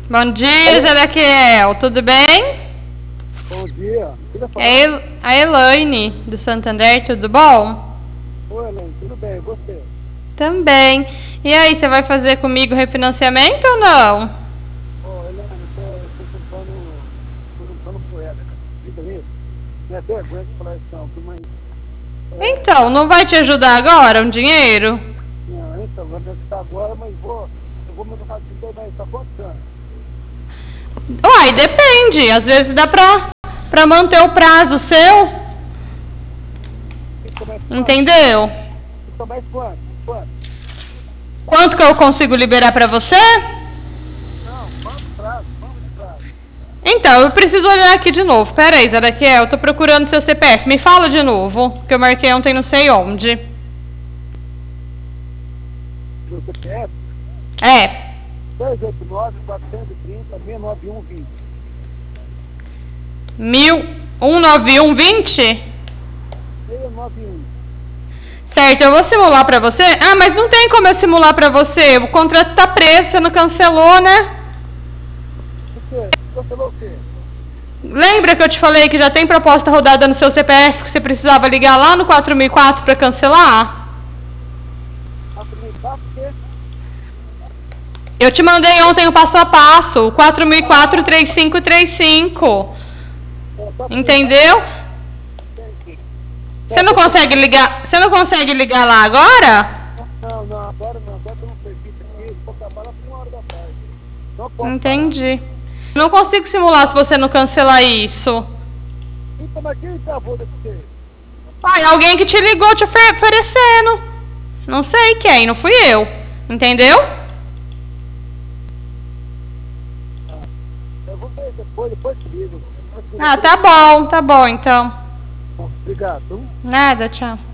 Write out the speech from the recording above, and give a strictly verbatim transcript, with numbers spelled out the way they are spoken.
Bom dia, Ezequiel. Tudo bem? Bom dia. É El- a Elaine, do Santander. Tudo bom? Oi, Elaine. Tudo bem? E você? Também. E aí, você vai fazer comigo refinanciamento ou não? Ô, Elaine, eu estou juntando, tô juntando poeira, cara. Fica isso. Não é vergonha de falar isso, não. Mas, é, Então, não vai te ajudar agora um dinheiro? não, então, vou necessitar agora, mas vou, eu vou me levar de dois, mas tá quantos anos? Uai, depende. Às vezes dá pra, pra manter o prazo seu. Fica mais quanto? Entendeu? Fica mais quanto? Quanto? Quanto que eu consigo liberar pra você? Não, vamos de prazo, vamos de prazo. Então, eu preciso olhar aqui de novo. Pera aí, Ezequiel, eu tô procurando seu C P F. Me fala de novo, que eu marquei ontem não sei onde. Meu C P F, É, dois oito nove, quatro três zero, seis nove um dois mil um nove um vinte? seis nove um. Certo, eu vou simular pra você. Ah, mas não tem como eu simular pra você. O contrato tá preso, você não cancelou, né? O quê? Cancelou o quê? Lembra que eu te falei que já tem proposta rodada no seu C P F que você precisava ligar lá no quatro mil e quatro pra cancelar? A comunicar o quê? Eu te mandei ontem o passo a passo, o quatro mil e quatro, três cinco três cinco. É, só Entendeu? Você não consegue ligar, você não consegue ligar lá agora? Não, não, agora não, agora tem um serviço aqui, vou acabar lá por uma hora da tarde. Não posso Entendi. Não consigo simular se você não cancelar isso. parar. Então, mas quem travou desse jeito? Pai, alguém que te ligou te ofer- oferecendo. Não sei quem, não fui eu. Entendeu? Eu vou ver depois, depois te ligo. Ah, tá bom, tá bom então. Obrigado. Nada, tchau.